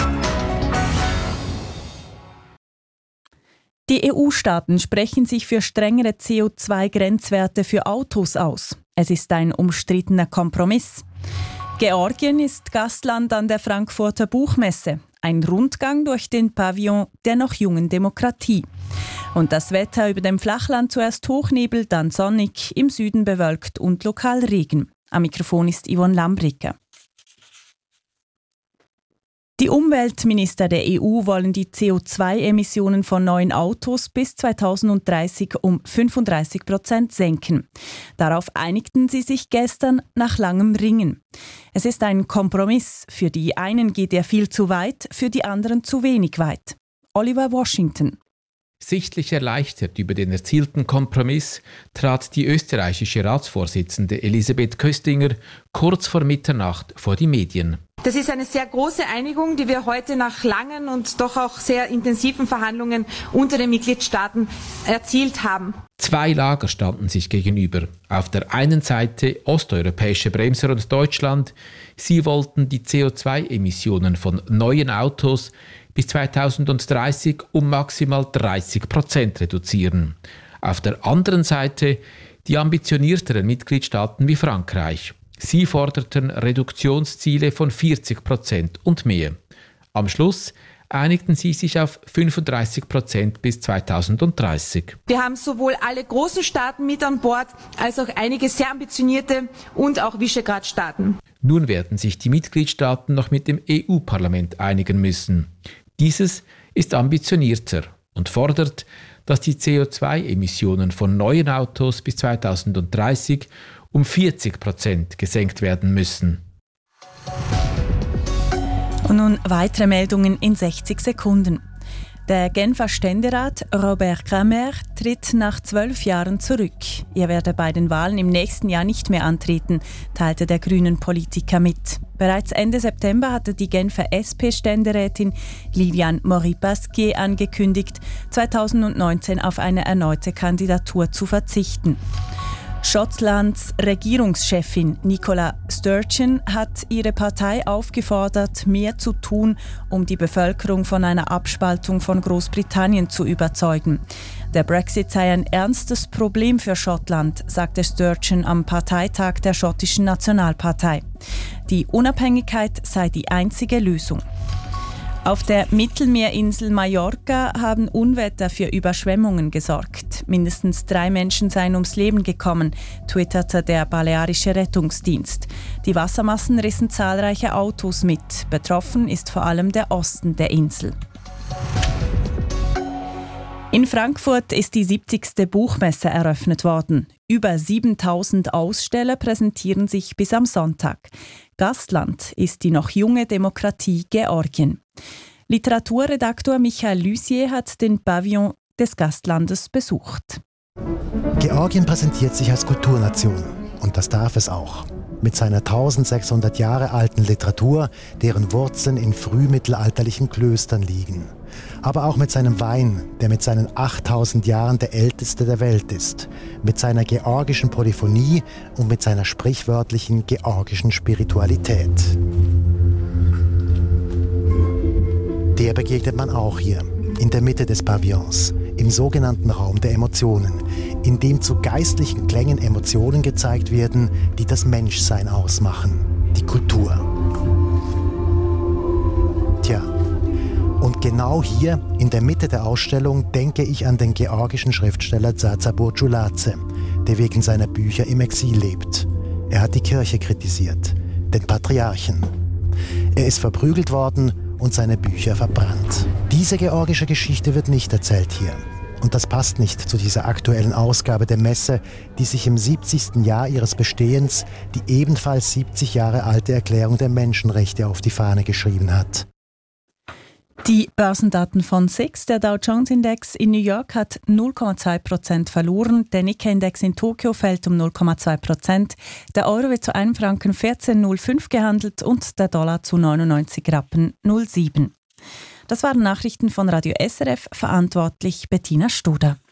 Die EU-Staaten sprechen sich für strengere CO2-Grenzwerte für Autos aus. Es ist ein umstrittener Kompromiss. Georgien ist Gastland an der Frankfurter Buchmesse. Ein Rundgang durch den Pavillon der noch jungen Demokratie. Und das Wetter über dem Flachland zuerst Hochnebel, dann sonnig, im Süden bewölkt und lokal Regen. Am Mikrofon ist Yvonne Lambricker. Die Umweltminister der EU wollen die CO2-Emissionen von neuen Autos bis 2030 um 35% senken. Darauf einigten sie sich gestern nach langem Ringen. Es ist ein Kompromiss. Für die einen geht er viel zu weit, für die anderen zu wenig weit. Oliver Washington. Sichtlich erleichtert über den erzielten Kompromiss trat die österreichische Ratsvorsitzende Elisabeth Köstinger kurz vor Mitternacht vor die Medien. Das ist eine sehr große Einigung, die wir heute nach langen und doch auch sehr intensiven Verhandlungen unter den Mitgliedstaaten erzielt haben. Zwei Lager standen sich gegenüber. Auf der einen Seite osteuropäische Bremser und Deutschland. Sie wollten die CO2-Emissionen von neuen Autos bis 2030 um maximal 30% reduzieren. Auf der anderen Seite die ambitionierteren Mitgliedstaaten wie Frankreich. Sie forderten Reduktionsziele von 40% und mehr. Am Schluss einigten sie sich auf 35% bis 2030. Wir haben sowohl alle großen Staaten mit an Bord, als auch einige sehr ambitionierte und auch Visegrad-Staaten. Nun werden sich die Mitgliedstaaten noch mit dem EU-Parlament einigen müssen. Dieses ist ambitionierter und fordert, dass die CO2-Emissionen von neuen Autos bis 2030 um 40% gesenkt werden müssen. Und nun weitere Meldungen in 60 Sekunden. Der Genfer Ständerat Robert Cramer tritt nach 12 Jahren zurück. Er werde bei den Wahlen im nächsten Jahr nicht mehr antreten, teilte der grünen Politiker mit. Bereits Ende September hatte die Genfer SP-Ständerätin Liliane Maury-Pasquier angekündigt, 2019 auf eine erneute Kandidatur zu verzichten. Schottlands Regierungschefin Nicola Sturgeon hat ihre Partei aufgefordert, mehr zu tun, um die Bevölkerung von einer Abspaltung von Großbritannien zu überzeugen. Der Brexit sei ein ernstes Problem für Schottland, sagte Sturgeon am Parteitag der schottischen Nationalpartei. Die Unabhängigkeit sei die einzige Lösung. Auf der Mittelmeerinsel Mallorca haben Unwetter für Überschwemmungen gesorgt. Mindestens 3 Menschen seien ums Leben gekommen, twitterte der balearische Rettungsdienst. Die Wassermassen rissen zahlreiche Autos mit. Betroffen ist vor allem der Osten der Insel. In Frankfurt ist die 70. Buchmesse eröffnet worden. Über 7.000 Aussteller präsentieren sich bis am Sonntag. Gastland ist die noch junge Demokratie Georgien. Literaturredaktor Michael Lussier hat den Pavillon des Gastlandes besucht. Georgien präsentiert sich als Kulturnation. Und das darf es auch. Mit seiner 1600 Jahre alten Literatur, deren Wurzeln in frühmittelalterlichen Klöstern liegen. Aber auch mit seinem Wein, der mit seinen 8000 Jahren der älteste der Welt ist. Mit seiner georgischen Polyphonie und mit seiner sprichwörtlichen georgischen Spiritualität. Der begegnet man auch hier, in der Mitte des Pavillons, im sogenannten Raum der Emotionen, in dem zu geistlichen Klängen Emotionen gezeigt werden, die das Menschsein ausmachen, die Kultur. Tja, und genau hier, in der Mitte der Ausstellung, denke ich an den georgischen Schriftsteller Zaza Burculadze, der wegen seiner Bücher im Exil lebt. Er hat die Kirche kritisiert, den Patriarchen. Er ist verprügelt worden und seine Bücher verbrannt. Diese georgische Geschichte wird nicht erzählt hier. Und das passt nicht zu dieser aktuellen Ausgabe der Messe, die sich im 70. Jahr ihres Bestehens die ebenfalls 70 Jahre alte Erklärung der Menschenrechte auf die Fahne geschrieben hat. Die Börsendaten von SIX, der Dow Jones Index in New York, hat 0,2% verloren. Der Nikkei-Index in Tokio fällt um 0,2%. Der Euro wird zu einem Franken 14,05 gehandelt und der Dollar zu 99 Rappen 0,7. Das waren Nachrichten von Radio SRF, verantwortlich Bettina Studer.